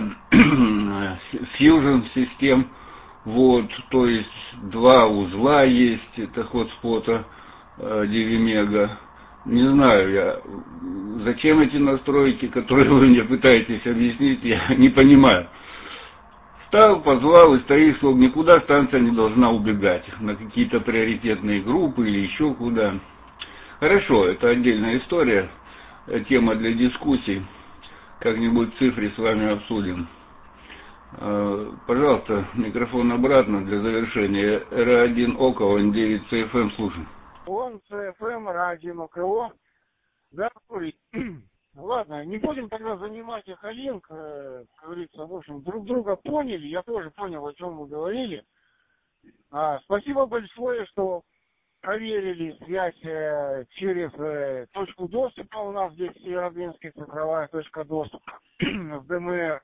Fusion систем. Вот, то есть 2 узла есть, это хотспота DVMega. Не знаю я, зачем эти настройки, которые вы мне пытаетесь объяснить, я не понимаю. Встал, позвал и стоишь, словно никуда станция не должна убегать, на какие-то приоритетные группы или еще куда. Хорошо, это отдельная история, тема для дискуссий, как-нибудь в цифре с вами обсудим. Пожалуйста, микрофон обратно для завершения. РА1 ОКО, Он9 ЦФМ, слушай. Он ЦФМ, РА1 ОКО. Да, ладно, не будем тогда занимать Эхолинк, как говорится, в общем, друг друга поняли, я тоже понял, о чем вы говорили. Спасибо большое, что проверили связь через точку доступа, у нас здесь Северодвинская цифровая точка доступа в ДМР.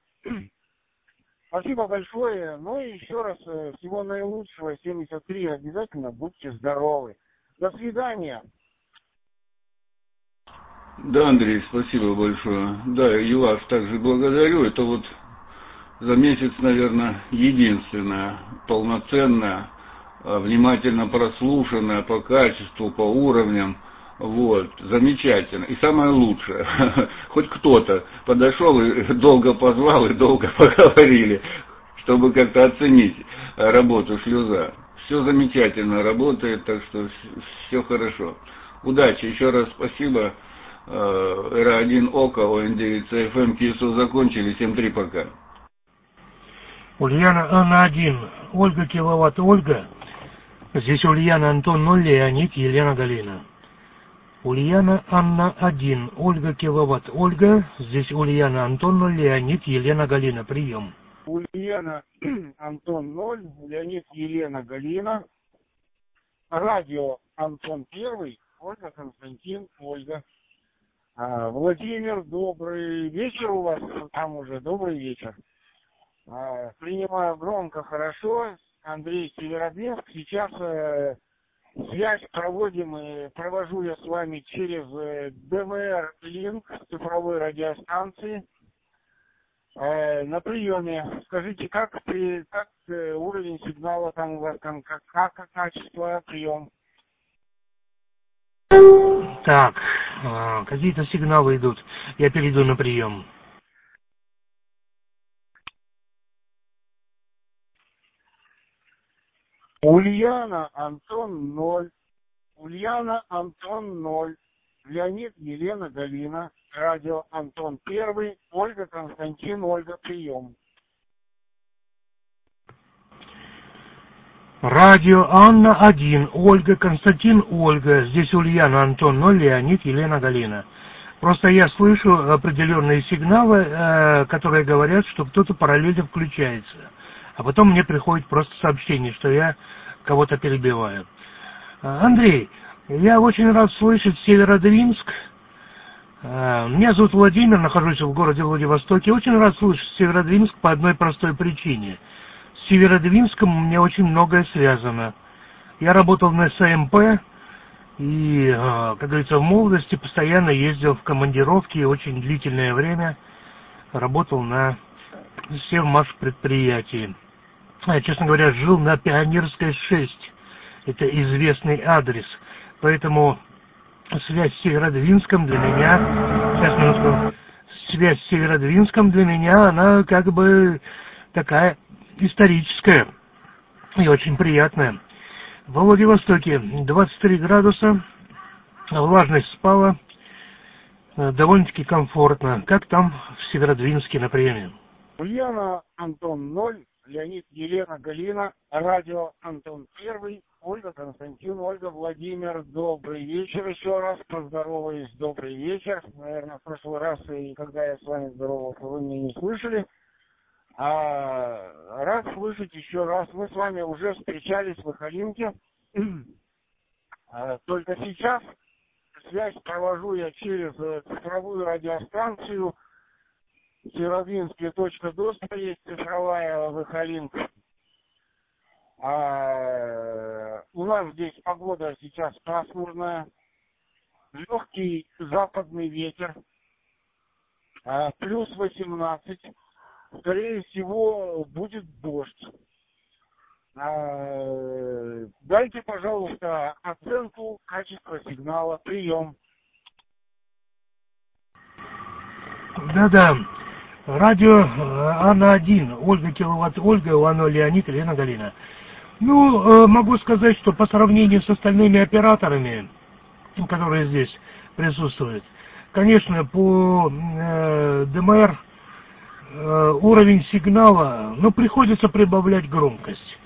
Спасибо большое. И еще раз всего наилучшего. 73. Обязательно будьте здоровы. До свидания. Да, Андрей, спасибо большое. Да, и вас также благодарю. Это вот за месяц, наверное, единственное полноценное, внимательно прослушанное по качеству, по уровням. Вот, замечательно. И самое лучшее, хоть кто-то подошел и долго позвал, и долго поговорили, чтобы как-то оценить работу шлюза. Все замечательно работает, так что все хорошо. Удачи, еще раз спасибо. РА1 ОКО, Он9 ЦФМ, QSO закончили, 7-3 пока. Ульяна Анна-1, Ольга Киловатт, Ольга. Здесь Ульяна Антон 0, Леонид, Елена Галина. Ульяна Анна-1, Ольга Киловатт, Ольга. Здесь Ульяна Антон 0, Леонид, Елена Галина. Прием. Ульяна Антон 0, Леонид, Елена Галина. Радио Антон 1, Ольга, Константин, Ольга. Владимир, добрый вечер у вас там уже, добрый вечер. Принимаю громко, хорошо. Андрей, Северодвинск. Сейчас связь проводим и провожу я с вами через ДМР Линк цифровой радиостанции. На приеме. Скажите, как уровень сигнала там у вас, как качество, прием? Так, какие-то сигналы идут. Я перейду на прием. Ульяна Антон 0. Ульяна Антон 0. Леонид, Елена Галина. Радио Антон 1. Ольга, Константин, Ольга, прием. Радио Анна-1, Ольга, Константин, Ольга. Здесь Ульяна Антон 0, Леонид, Елена Галина. Просто я слышу определенные сигналы, которые говорят, что кто-то параллельно включается. А потом мне приходит просто сообщение, что я кого-то перебиваю. Андрей, я очень рад слышать Северодвинск. Меня зовут Владимир, нахожусь в городе Владивостоке. Очень рад слышать Северодвинск по одной простой причине. С Северодвинском у меня очень многое связано. Я работал на СМП и, как говорится, в молодости постоянно ездил в командировки, очень длительное время работал на севмашпредприятии. Я, честно говоря, жил на Пионерской 6. Это известный адрес. Поэтому связь с Северодвинском для меня, связь с Северодвинском для меня, она как бы такая историческая и очень приятная. Во Владивостоке 23 градуса, влажность спала, довольно-таки комфортно. Как там в Северодвинске на приеме? Ульяна, Антон 0, Леонид, Елена, Галина, радио Антон 1, Ольга, Константин, Ольга, Владимир, добрый вечер еще раз, поздороваюсь, добрый вечер. Наверное, в прошлый раз, и когда я с вами здоровался, вы меня не слышали. Рад слышать еще раз. Мы с вами уже встречались в Ихалинке. Только сейчас связь провожу я через цифровую радиостанцию. Северодвинская точка доступа есть цифровая в Ихалинке. У нас здесь погода сейчас пасмурная, легкий западный ветер, плюс 18, скорее всего будет дождь. Дайте, пожалуйста, оценку качества сигнала, прием. Да-да, радио Анна-1, Ольга Киловатт, Ольга, Иванова Леонид, Елена Галина. Могу сказать, что по сравнению с остальными операторами, которые здесь присутствуют, конечно, по ДМР уровень сигнала, приходится прибавлять громкость.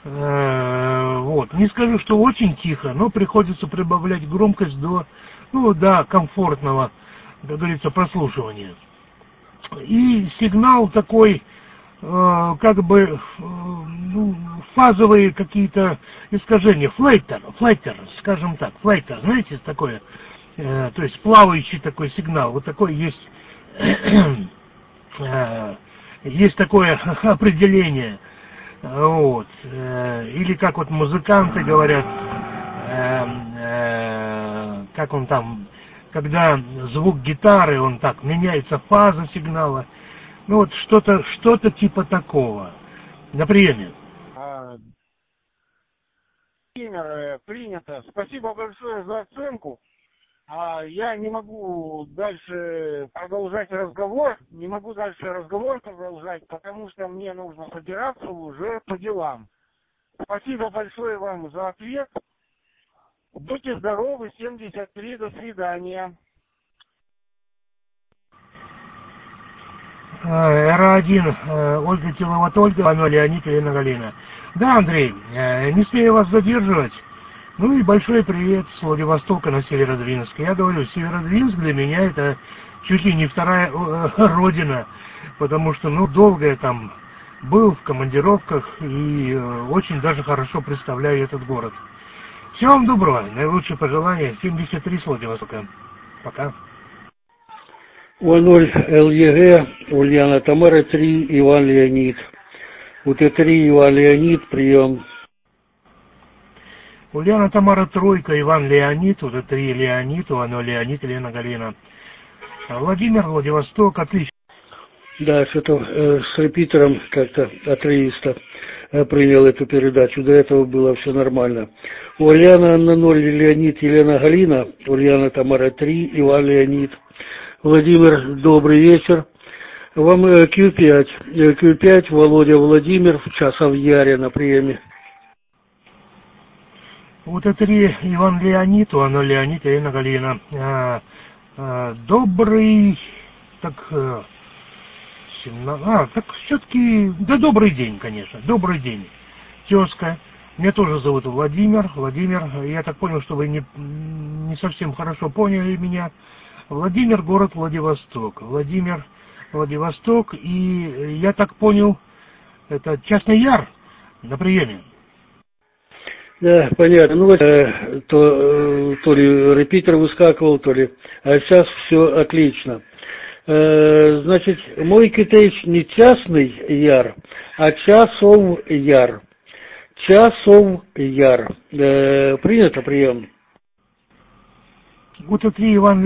Не скажу, что очень тихо, но приходится прибавлять громкость до комфортного, как говорится, прослушивания. И сигнал такой, фазовые какие-то искажения, флейтер, скажем так, флейтер, знаете, такое, то есть плавающий такой сигнал, вот такой есть, есть такое определение, или как вот музыканты говорят, как он там, когда звук гитары, он так, меняется фаза сигнала, что-то типа такого. На приеме. Принято. Спасибо большое за оценку. Я не могу дальше продолжать разговор, потому что мне нужно собираться уже по делам. Спасибо большое вам за ответ. Будьте здоровы, 73, до свидания. Р1, Ольга Киловатт, Ольга, Иванова Леонид, Елена Галина. Да, Андрей, не смею вас задерживать. И большой привет с Владивостока на Северодвинск. Я говорю, Северодвинск для меня это чуть ли не вторая родина, потому что, долго я там был в командировках и очень даже хорошо представляю этот город. Всего вам доброго, наилучшие пожелания, 73 с Владивостока. Пока. У0 ЛЕГ, Ульяна Тамара 3, Иван Леонид. УТ3, Иван Леонид, прием. Ульяна Тамара тройка, Иван Леонид, УТ3 Леонид, Иванова Леонид, Елена Галина. Владимир, Владивосток, отлично. Да, что-то с репитером как-то отрывисто принял эту передачу. До этого было все нормально. Ульяна на 0, Леонид, Елена Галина. Ульяна Тамара 3, Иван Леонид. Владимир, добрый вечер. Вам Q5. Q5, Володя Владимир, в Часов-Яре на приеме. УТ3 Иван Леонид, Иванова Леонид, Елена Галина. Добрый, все-таки, добрый день, конечно, добрый день. Тезка. Меня тоже зовут Владимир. Владимир, я так понял, что вы не совсем хорошо поняли меня. Владимир, город Владивосток. Владивосток, и я так понял, это Честный Яр на приеме. Да, понятно. Ну, то ли репитер выскакивал, то ли... А сейчас все отлично. Значит, мой китайч не частный яр, а часов яр. Часов яр. Принято прием. УТ-3 Иван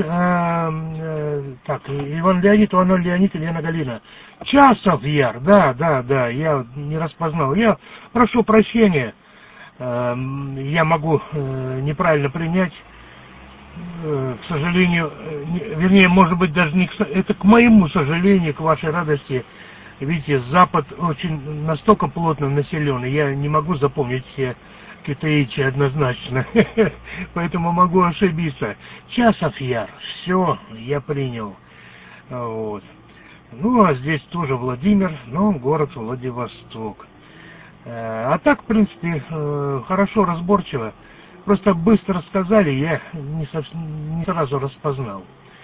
Леонид, Иван Леонид, Елена Галина. Часов яр, да, я не распознал. Я прошу прощения, я могу неправильно принять, к сожалению, вернее, может быть, даже не это к моему сожалению, к вашей радости. Видите, Запад очень настолько плотно населен, я не могу запомнить все китаичи однозначно, поэтому могу ошибиться. Часов яр, все, я принял. Вот. Ну, а здесь тоже Владимир, но город Владивосток. А так, в принципе, хорошо, разборчиво. Просто быстро сказали, я не сразу распознал.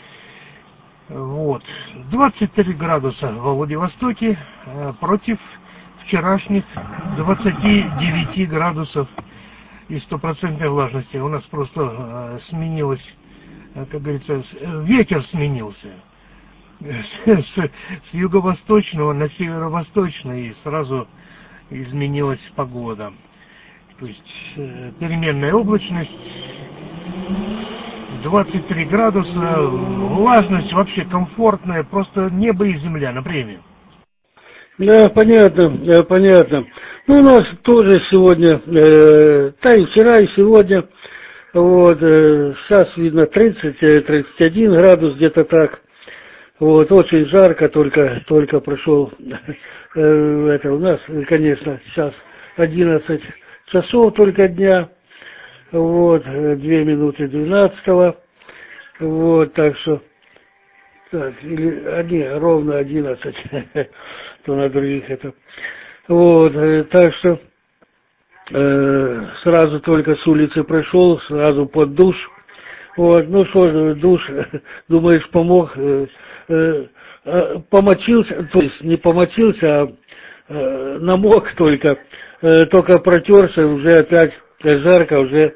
Вот. 23 градуса во Владивостоке против вчерашних 29 градусов и 100% влажности. У нас просто сменилось, как говорится, ветер сменился с юго-восточного на северо-восточный, и сразу изменилась погода. То есть переменная облачность, 23 градуса, влажность вообще комфортная, просто небо и земля на премию. Да, понятно. Ну, у нас тоже сегодня, и вчера, и сегодня, вот, сейчас видно 30-31 градус, где-то так. Вот, очень жарко, только прошел, это у нас, конечно, сейчас 11 часов только дня, вот, 2 минуты 12-го, вот, так что, так, ровно 11, то на других это, вот, так что, сразу только с улицы прошел, сразу под душ, вот, ну что же, душ, думаешь, помог, помочился, то есть не помочился, а намок только протерся, уже опять жарко, уже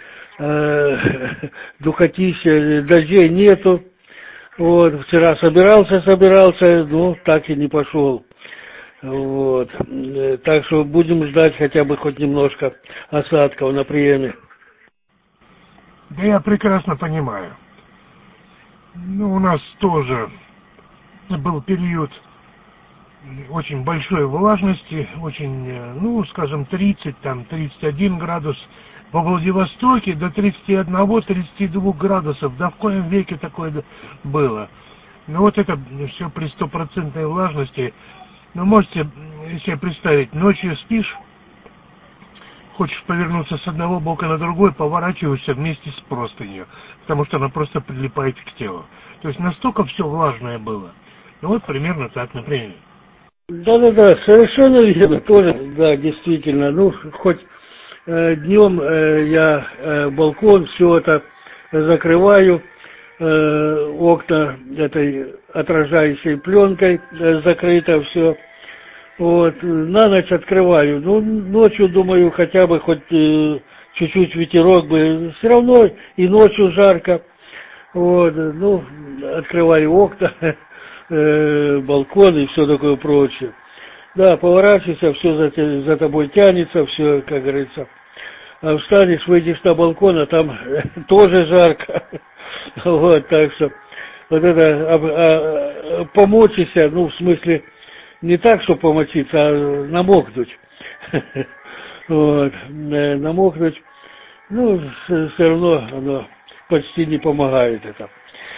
духотища, дождей нету. Вот, вчера собирался, но так и не пошел. Вот, так что будем ждать хотя бы хоть немножко осадков на приеме. Да я прекрасно понимаю. Ну, у нас тоже был период очень большой влажности, очень, ну, скажем, 30-31 градус. Во Владивостоке до 31-32 градусов, да в коем веке такое было. Ну вот это все при 100% влажности. Ну, можете себе представить, ночью спишь, хочешь повернуться с одного бока на другой, поворачиваешься вместе с простынью, потому что она просто прилипает к телу. То есть настолько все влажное было. Ну вот примерно так, например. Да, совершенно верно, тоже, да, действительно. Ну, хоть днем я балкон, все это закрываю, окна этой отражающей пленкой закрыто все. Вот, на ночь открываю. Ну, ночью, думаю, хотя бы хоть чуть-чуть ветерок бы, все равно и ночью жарко. Вот, ну, открываю окна, балкон и все такое прочее. Да, поворачивайся, все за тобой тянется, все, как говорится. А встанешь, выйдешь на балкон, а там тоже жарко. Вот, так что, вот это, помочься, ну, в смысле, не так, что помочиться, а намокнуть. Вот, намокнуть, ну, все равно оно почти не помогает это.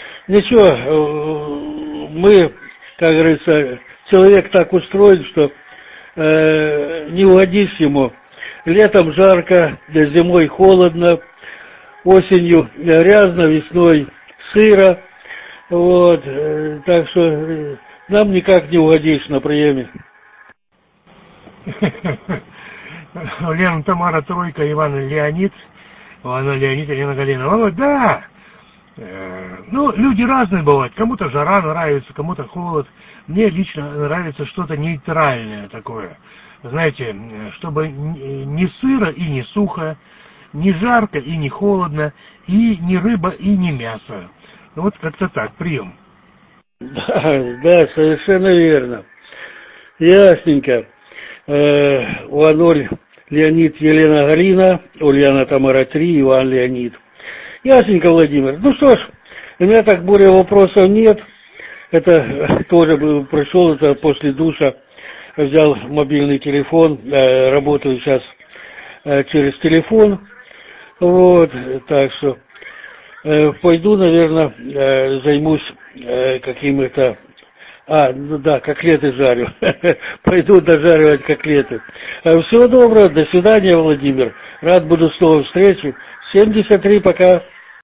Ничего, мы, как говорится, человек так устроен, что не угодишь ему. Летом жарко, зимой холодно, осенью грязно, весной сыро. Вот, так что нам никак не угодишь на приеме. Лена, Тамара, Тройка, Иван Леонид, Елена Галина. Володь, да! Ну, люди разные бывают. Кому-то жара нравится, кому-то холод. Мне лично нравится что-то нейтральное такое. знаете, чтобы не сыро и не сухо, не жарко и не холодно, и не рыба и не мясо. Вот как-то так, прием. Да, совершенно верно. Ясненько. Иван Леонид, Елена Галина, Ульяна Тамара 3, Иван Леонид. Ясненько, Владимир. Ну что ж, у меня так более вопросов нет. Это тоже пришел, это после душа, взял мобильный телефон, работаю сейчас через телефон. Вот, так что пойду, наверное, займусь какими-то... ну да, котлеты жарю. Пойду дожаривать котлеты. Всего доброго, до свидания, Владимир. Рад буду снова встречи. 73, пока.